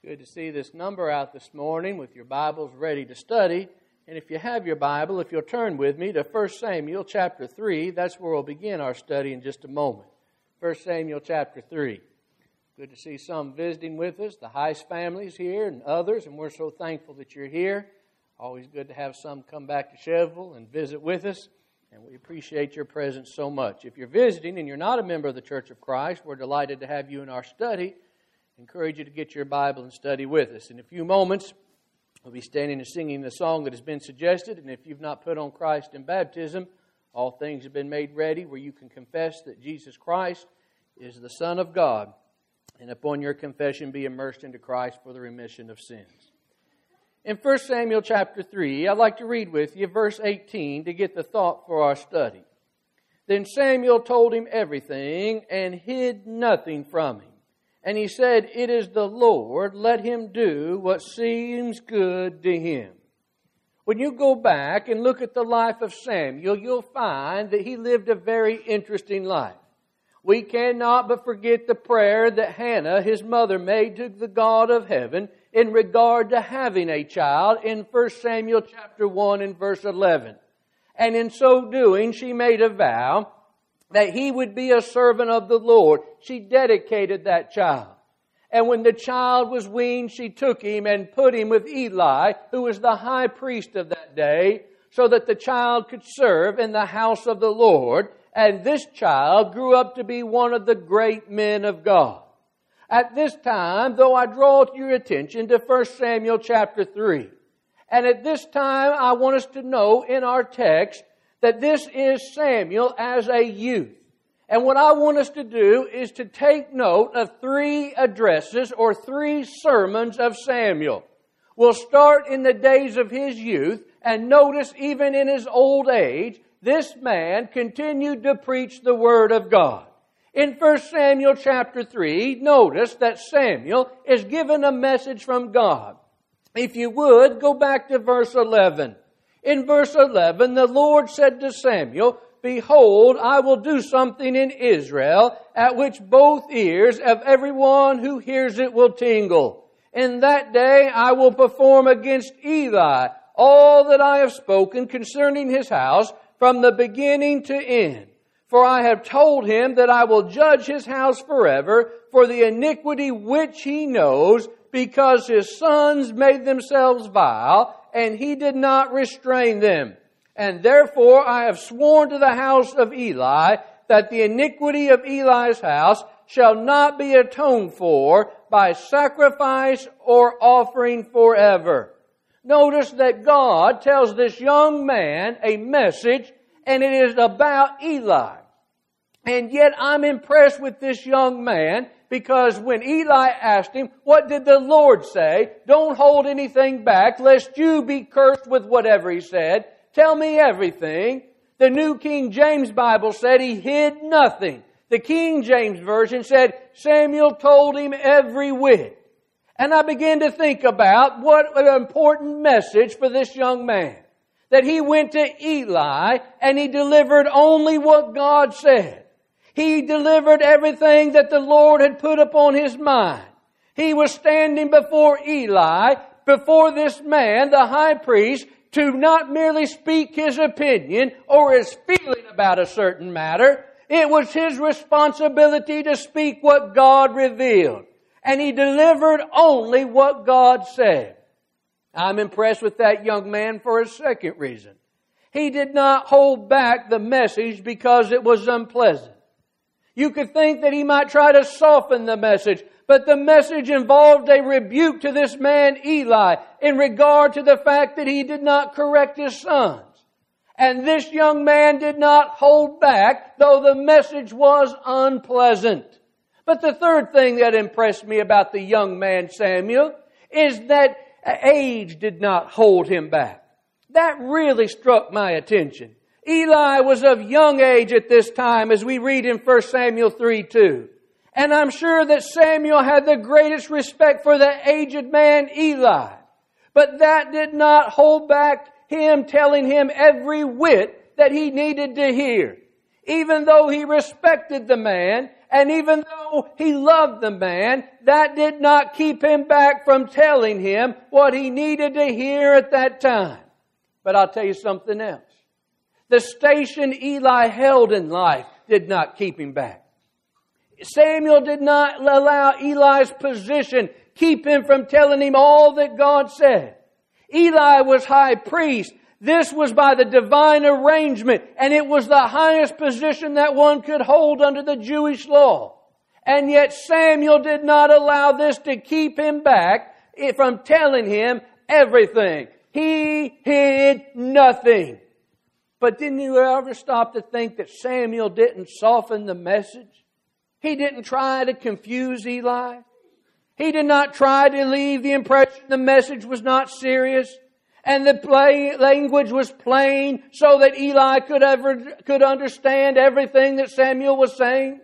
Good to see this number out this morning with your Bibles ready to study. And if you have your Bible, if you'll turn with me to 1 Samuel chapter 3, that's where we'll begin our study in just a moment. 1 Samuel chapter 3. Good to see some visiting with us, the Heiss families here and others, and we're so thankful that you're here. Always good to have some come back to Chevrolet and visit with us, and we appreciate your presence so much. If you're visiting and you're not a member of the Church of Christ, we're delighted to have you in our study. Encourage you to get your Bible and study with us. In a few moments, we'll be standing and singing the song that has been suggested. And if you've not put on Christ in baptism, all things have been made ready where you can confess that Jesus Christ is the Son of God. And upon your confession, be immersed into Christ for the remission of sins. In 1 Samuel chapter 3, I'd like to read with you verse 18 to get the thought for our study. Then Samuel told him everything and hid nothing from him. And he said, "It is the Lord, let him do what seems good to him." When you go back and look at the life of Samuel, you'll find that he lived a very interesting life. We cannot but forget the prayer that Hannah, his mother, made to the God of heaven in regard to having a child in 1 Samuel chapter 1 and verse 11. And in so doing, she made a vow that he would be a servant of the Lord. She dedicated that child. And when the child was weaned, she took him and put him with Eli, who was the high priest of that day, so that the child could serve in the house of the Lord. And this child grew up to be one of the great men of God. At this time, though, I draw your attention to 1 Samuel chapter 3. And at this time, I want us to know in our text that this is Samuel as a youth. And what I want us to do is to take note of three addresses or three sermons of Samuel. We'll start in the days of his youth, and notice even in his old age, this man continued to preach the Word of God. In 1 Samuel chapter 3, notice that Samuel is given a message from God. If you would, go back to verse 11. In verse 11, the Lord said to Samuel, "Behold, I will do something in Israel, at which both ears of everyone who hears it will tingle. In that day I will perform against Eli all that I have spoken concerning his house from the beginning to end. For I have told him that I will judge his house forever for the iniquity which he knows, because his sons made themselves vile, and he did not restrain them. And therefore I have sworn to the house of Eli that the iniquity of Eli's house shall not be atoned for by sacrifice or offering forever." Notice that God tells this young man a message, and it is about Eli. And yet I'm impressed with this young man, because when Eli asked him, what did the Lord say? Don't hold anything back, lest you be cursed with whatever he said. Tell me everything. The New King James Bible said he hid nothing. The King James Version said Samuel told him every whit. And I began to think about what an important message for this young man. That he went to Eli and he delivered only what God said. He delivered everything that the Lord had put upon his mind. He was standing before Eli, before this man, the high priest, to not merely speak his opinion or his feeling about a certain matter. It was his responsibility to speak what God revealed. And he delivered only what God said. I'm impressed with that young man for a second reason. He did not hold back the message because it was unpleasant. You could think that he might try to soften the message, but the message involved a rebuke to this man Eli in regard to the fact that he did not correct his sons. And this young man did not hold back, though the message was unpleasant. But the third thing that impressed me about the young man Samuel is that age did not hold him back. That really struck my attention. Eli was of young age at this time, as we read in 1 Samuel 3:2. And I'm sure that Samuel had the greatest respect for the aged man Eli. But that did not hold back him telling him every whit that he needed to hear. Even though he respected the man And even though he loved the man, that did not keep him back from telling him what he needed to hear at that time. But I'll tell you something else. The station Eli held in life did not keep him back. Samuel did not allow Eli's position keep him from telling him all that God said. Eli was high priest. This was by the divine arrangement, and it was the highest position that one could hold under the Jewish law. And yet Samuel did not allow this to keep him back from telling him everything. He hid nothing. But didn't you ever stop to think that Samuel didn't soften the message? He didn't try to confuse Eli. He did not try to leave the impression the message was not serious. And the language was plain so that Eli could understand everything that Samuel was saying.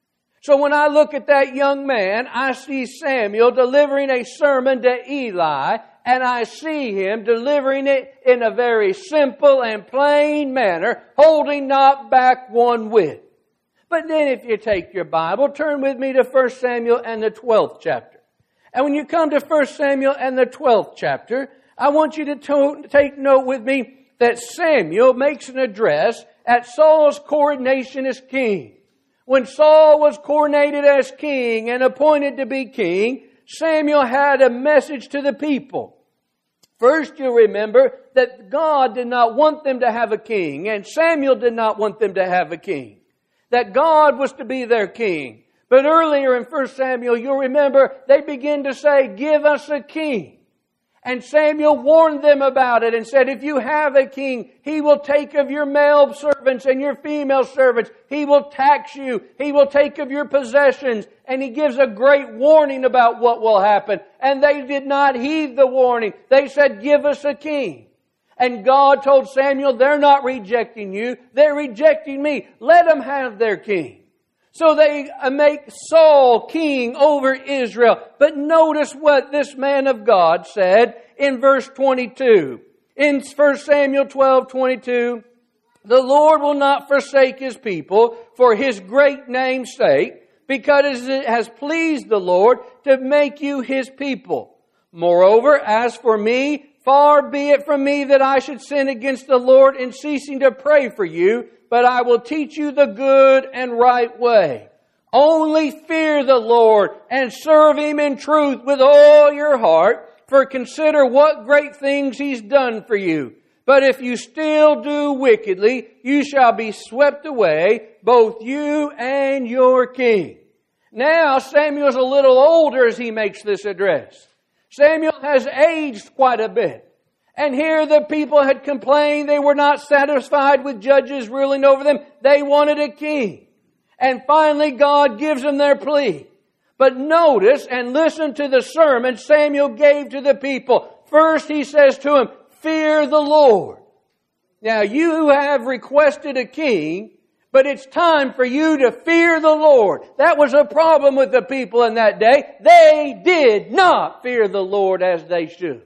So when I look at that young man, I see Samuel delivering a sermon to Eli, and I see him delivering it in a very simple and plain manner, holding not back one whit. But then if you take your Bible, turn with me to 1 Samuel and the 12th chapter. And when you come to 1 Samuel and the 12th chapter, I want you to take note with me that Samuel makes an address at Saul's coronation as king. When Saul was coronated as king and appointed to be king, Samuel had a message to the people. First, you'll remember that God did not want them to have a king, and Samuel did not want them to have a king. That God was to be their king. But earlier in 1 Samuel, you'll remember they begin to say, "Give us a king." And Samuel warned them about it and said, if you have a king, he will take of your male servants and your female servants. He will tax you. He will take of your possessions. And he gives a great warning about what will happen. And they did not heed the warning. They said, give us a king. And God told Samuel, they're not rejecting you. They're rejecting me. Let them have their king. So they make Saul king over Israel. But notice what this man of God said in verse 22. In 1 Samuel 12:22, the Lord will not forsake His people for His great name's sake, because it has pleased the Lord to make you His people. Moreover, as for me, far be it from me that I should sin against the Lord in ceasing to pray for you, but I will teach you the good and right way. Only fear the Lord and serve Him in truth with all your heart, for consider what great things He's done for you. But if you still do wickedly, you shall be swept away, both you and your king. Now Samuel's a little older as he makes this address. Samuel has aged quite a bit. And here the people had complained they were not satisfied with judges ruling over them. They wanted a king. And finally God gives them their plea. But notice and listen to the sermon Samuel gave to the people. First he says to them, fear the Lord. Now you have requested a king, but it's time for you to fear the Lord. That was a problem with the people in that day. They did not fear the Lord as they should.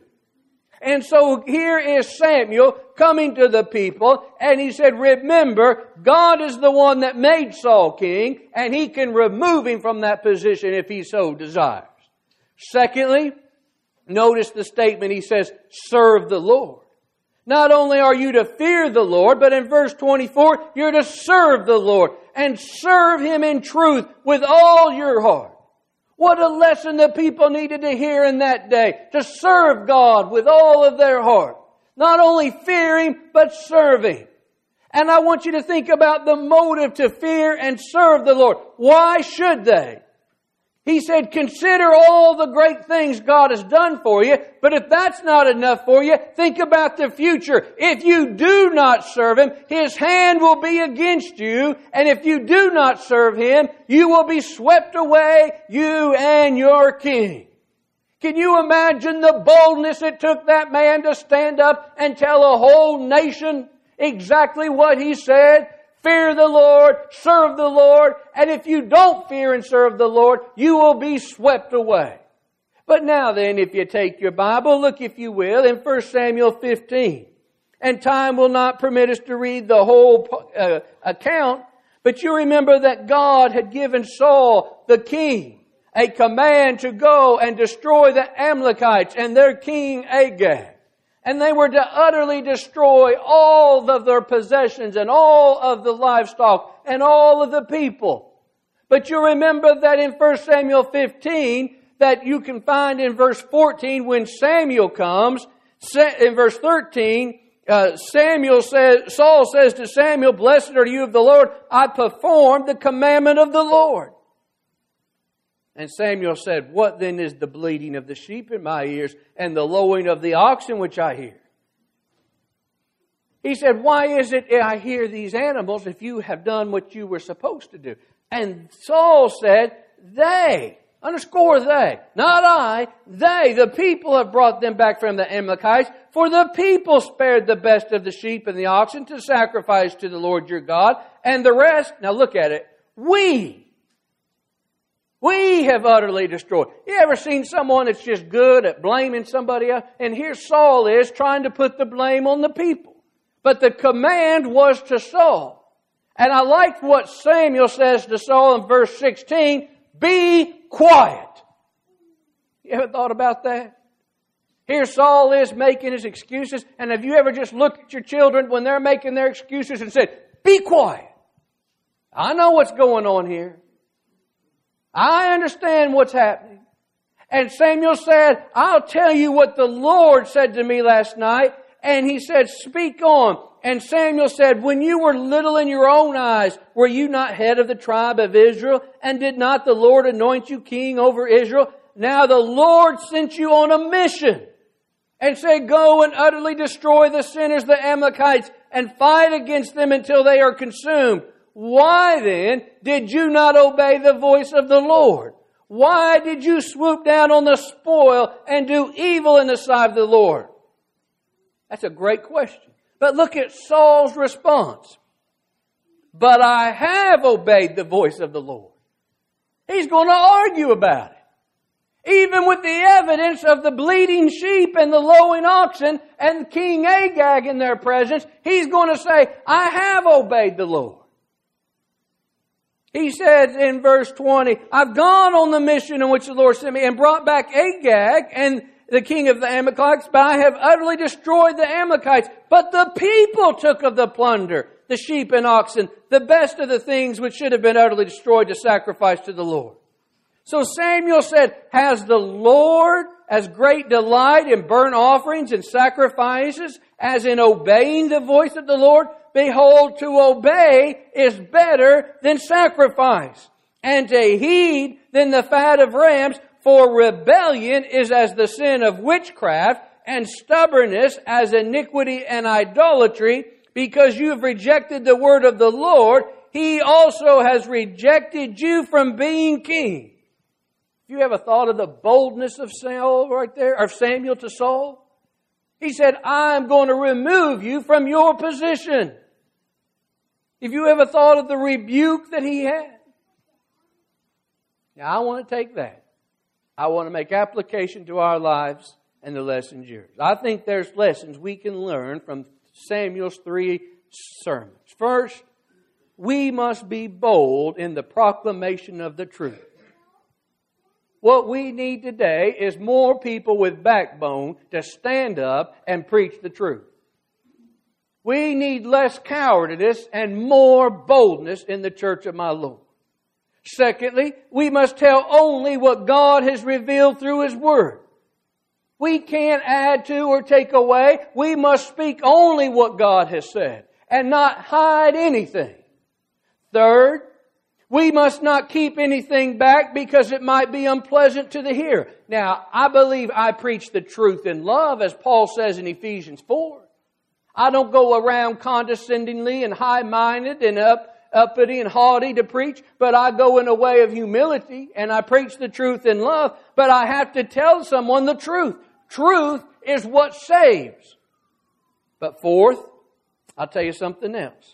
And so here is Samuel coming to the people, and he said, remember, God is the one that made Saul king, and He can remove him from that position if He so desires. Secondly, notice the statement. He says, serve the Lord. Not only are you to fear the Lord, but in verse 24, you're to serve the Lord and serve Him in truth with all your heart. What a lesson the people needed to hear in that day. To serve God with all of their heart. Not only fear Him, but serve Him. And I want you to think about the motive to fear and serve the Lord. Why should they? He said, consider all the great things God has done for you. But if that's not enough for you, think about the future. If you do not serve Him, His hand will be against you. And if you do not serve Him, you will be swept away, you and your king. Can you imagine the boldness it took that man to stand up and tell a whole nation exactly what he said? Fear the Lord, serve the Lord, and if you don't fear and serve the Lord, you will be swept away. But now then, if you take your Bible, look if you will, in 1 Samuel 15. And time will not permit us to read the whole account, But you remember that God had given Saul, the king, a command to go and destroy the Amalekites and their king Agag. And they were to utterly destroy all of their possessions and all of the livestock and all of the people. But you remember that in 1 Samuel 15, that you can find in verse 14 when Samuel comes, in verse 13, Saul says to Samuel, "Blessed are you of the Lord, I performed the commandment of the Lord." And Samuel said, "What then is the bleating of the sheep in my ears and the lowing of the oxen which I hear?" He said, "Why is it I hear these animals if you have done what you were supposed to do?" And Saul said, "They," underscore they, not I, they, the people have brought them back from the Amalekites, for the people spared the best of the sheep and the oxen to sacrifice to the Lord your God, and the rest, now look at it, we have utterly destroyed. You ever seen someone that's just good at blaming somebody else? And here Saul is trying to put the blame on the people. But the command was to Saul. And I like what Samuel says to Saul in verse 16, "Be quiet." You ever thought about that? Here Saul is making his excuses. And have you ever just looked at your children when they're making their excuses and said, "Be quiet. I know what's going on here. I understand what's happening." And Samuel said, "I'll tell you what the Lord said to me last night." And he said, "Speak on." And Samuel said, "When you were little in your own eyes, were you not head of the tribe of Israel? And did not the Lord anoint you king over Israel? Now the Lord sent you on a mission and said, go and utterly destroy the sinners, the Amalekites, and fight against them until they are consumed. Why then did you not obey the voice of the Lord? Why did you swoop down on the spoil and do evil in the sight of the Lord?" That's a great question. But look at Saul's response. "But I have obeyed the voice of the Lord." He's going to argue about it. Even with the evidence of the bleating sheep and the lowing oxen and King Agag in their presence, he's going to say, "I have obeyed the Lord." He said in verse 20, "I've gone on the mission in which the Lord sent me and brought back Agag and the king of the Amalekites, but I have utterly destroyed the Amalekites. But the people took of the plunder, the sheep and oxen, the best of the things which should have been utterly destroyed to sacrifice to the Lord." So Samuel said, "Has the Lord as great delight in burnt offerings and sacrifices as in obeying the voice of the Lord? Behold, to obey is better than sacrifice, and to heed than the fat of rams. For rebellion is as the sin of witchcraft, and stubbornness as iniquity and idolatry. Because you have rejected the word of the Lord, He also has rejected you from being king." You ever thought of the boldness of Saul right there, or Samuel to Saul? He said, "I'm going to remove you from your position." Have you ever thought of the rebuke that he had? Now I want to take that. I want to make application to our lives and the lessons yours. I think there's lessons we can learn from Samuel's 3 sermons. First, we must be bold in the proclamation of the truth. What we need today is more people with backbone to stand up and preach the truth. We need less cowardice and more boldness in the church of my Lord. Secondly, we must tell only what God has revealed through His Word. We can't add to or take away. We must speak only what God has said and not hide anything. Third, we must not keep anything back because it might be unpleasant to the hearer. Now, I believe I preach the truth in love, as Paul says in Ephesians 4. I don't go around condescendingly and high-minded and uppity and haughty to preach, but I go in a way of humility and I preach the truth in love, but I have to tell someone the truth. Truth is what saves. But fourth, I'll tell you something else.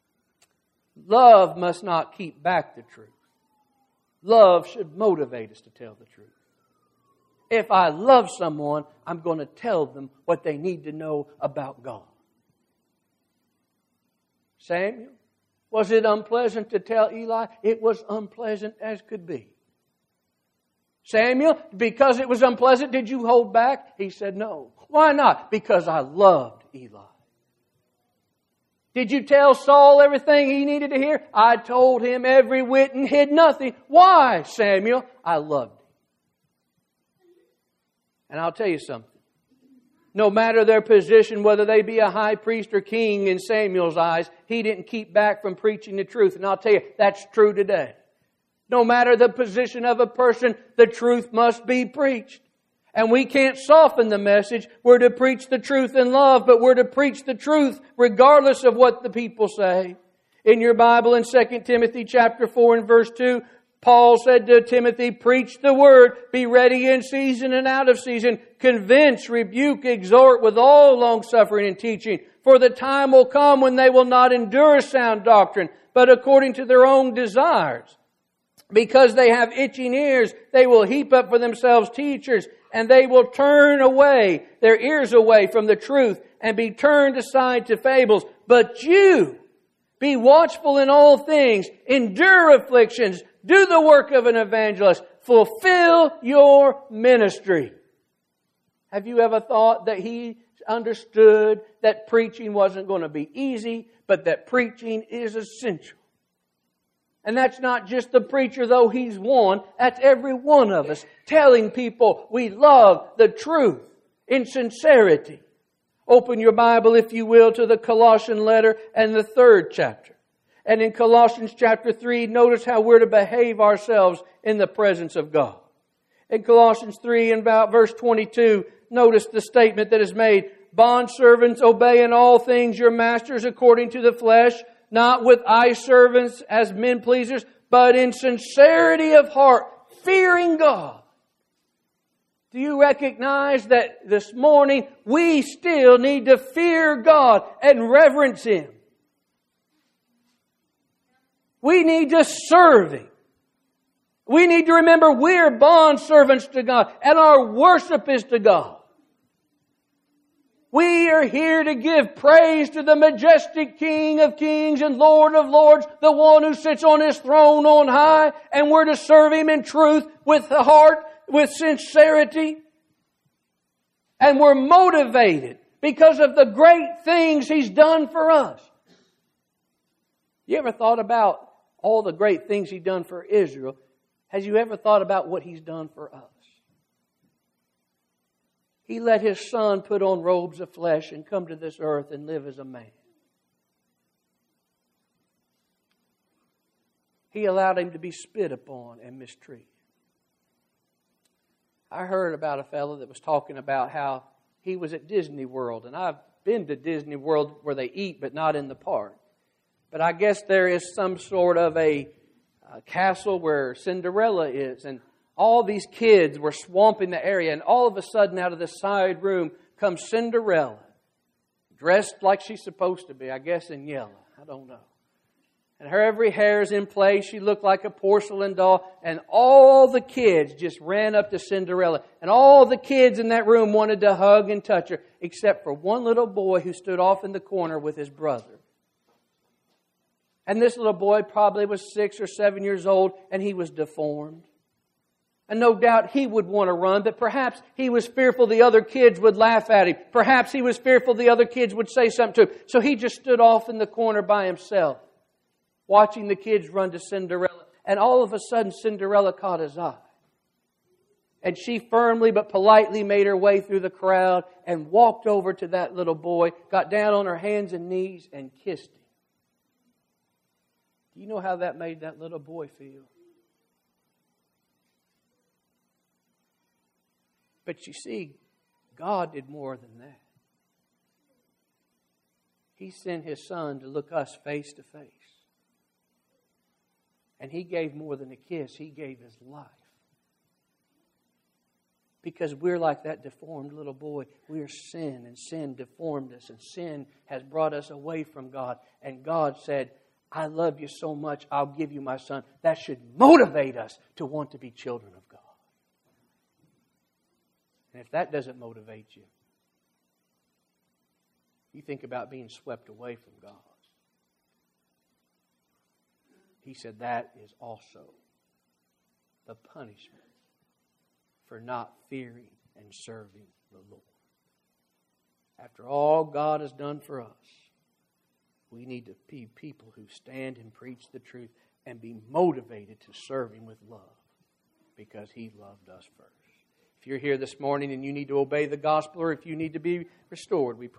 Love must not keep back the truth. Love should motivate us to tell the truth. If I love someone, I'm going to tell them what they need to know about God. Samuel, Was it unpleasant to tell Eli? It was unpleasant as could be. Samuel, because it was unpleasant, did you hold back? He said no. Why not? Because I loved Eli. Did you tell Saul everything he needed to hear? I told him every whit and hid nothing. Why, Samuel? I loved him. And I'll tell you something. No matter their position, whether they be a high priest or king in Samuel's eyes, he didn't keep back from preaching the truth. And I'll tell you, that's true today. No matter the position of a person, the truth must be preached. And we can't soften the message. We're to preach the truth in love, but we're to preach the truth regardless of what the people say. In your Bible in 2 Timothy chapter 4 and verse 2, Paul said to Timothy, preach the word, be ready in season and out of season, convince, rebuke, exhort with all longsuffering and teaching. For the time will come when they will not endure sound doctrine, but according to their own desires. Because they have itching ears, they will heap up for themselves teachers, and they will turn away their ears away from the truth and be turned aside to fables. But you, be watchful in all things, endure afflictions, do the work of an evangelist, fulfill your ministry. Have you ever thought that he understood that preaching wasn't going to be easy, but that preaching is essential? And that's not just the preacher, though he's one. That's every one of us telling people we love the truth in sincerity. Open your Bible, if you will, to the Colossian letter and the 3rd chapter. And in Colossians chapter 3, notice how we're to behave ourselves in the presence of God. In Colossians 3 and about verse 22, notice the statement that is made. Bondservants, obey in all things your masters according to the flesh, not with eye servants as men pleasers, but in sincerity of heart, fearing God. Do you recognize that this morning we still need to fear God and reverence Him? We need to serve Him. We need to remember we're bondservants to God and our worship is to God. We are here to give praise to the majestic King of kings and Lord of lords, the one who sits on His throne on high, and we're to serve Him in truth with the heart, with sincerity. And we're motivated because of the great things He's done for us. You ever thought about all the great things He's done for Israel? Has you ever thought about what He's done for us? He let His Son put on robes of flesh and come to this earth and live as a man. He allowed Him to be spit upon and mistreated. I heard about a fellow that was talking about how he was at Disney World. And I've been to Disney World where they eat, but not in the park. But I guess there is some sort of a castle where Cinderella is. And all these kids were swamping the area. And all of a sudden, out of the side room comes Cinderella. Dressed like she's supposed to be. I guess in yellow. I don't know. And her every hair is in place. She looked like a porcelain doll. And all the kids just ran up to Cinderella. And all the kids in that room wanted to hug and touch her. Except for one little boy who stood off in the corner with his brother. And this little boy probably was 6 or 7 years old. And he was deformed. And no doubt he would want to run. But perhaps he was fearful the other kids would laugh at him. Perhaps he was fearful the other kids would say something to him. So he just stood off in the corner by himself, watching the kids run to Cinderella. And all of a sudden, Cinderella caught his eye. And she firmly but politely made her way through the crowd and walked over to that little boy, got down on her hands and knees and kissed him. Do you know how that made that little boy feel? But you see, God did more than that. He sent His Son to look us face to face. And He gave more than a kiss. He gave His life. Because we're like that deformed little boy. We are sin, and sin deformed us, and sin has brought us away from God. And God said, I love you so much, I'll give you my Son. That should motivate us to want to be children of God. And if that doesn't motivate you, you think about being swept away from God. He said that is also the punishment for not fearing and serving the Lord. After all God has done for us, we need to be people who stand and preach the truth and be motivated to serve Him with love because He loved us first. If you're here this morning and you need to obey the gospel, or if you need to be restored, we pray